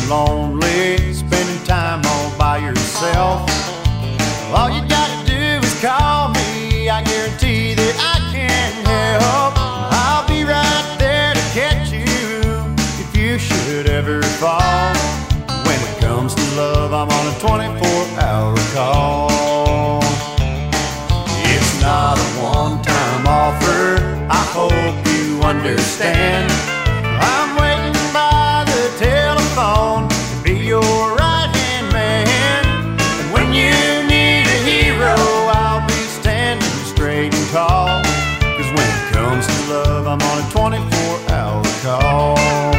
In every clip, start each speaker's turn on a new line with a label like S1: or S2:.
S1: lonely, spending time all by yourself, all you gotta do is call me. I guarantee that I can help. I'll be right there to catch you if you should ever fall. When it comes to love, I'm on a 24-hour call. It's not a one-time offer, I hope you understand. I'm waiting by the telephone to be your right-hand man. And when you need a hero, I'll be standing straight and tall. 'Cause when it comes to love, I'm on a 24-hour call.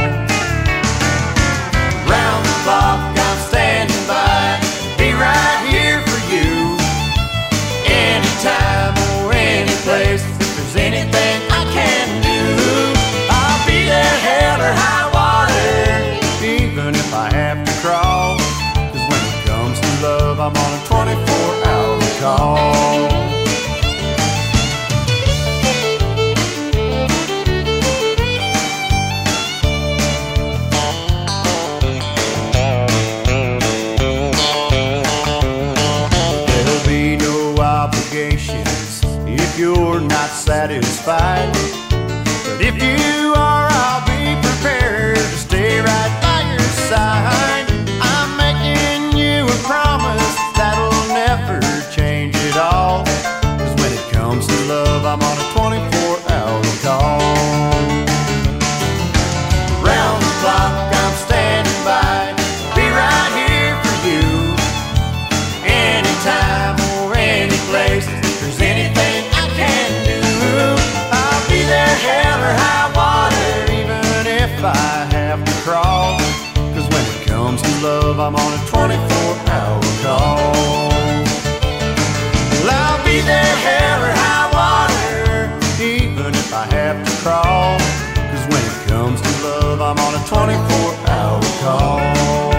S1: Round the clock, I'm standing by, be right here for you. Anytime or any place, if there's anything I can do, I'll be there, hell or high water, even if I have to crawl. 'Cause when it comes to love, I'm on a 24-hour call. There'll be no obligations if you're not satisfied. But if you are, I'll be prepared to stay right by your side. I'm making you a promise that'll never change at all. 'Cause when it comes to love, I'm on a 24-hour call. Round the clock, I'm standing by, be right here for you. Anytime or any place, if there's anything I can do, I'll be there, hell or high water, even if I have to crawl. 'Cause when it comes to love, I'm on a 24-hour call. Well, I'll be there, hell or high water, even if I have to crawl. 'Cause when it comes to love, I'm on a 24-hour call.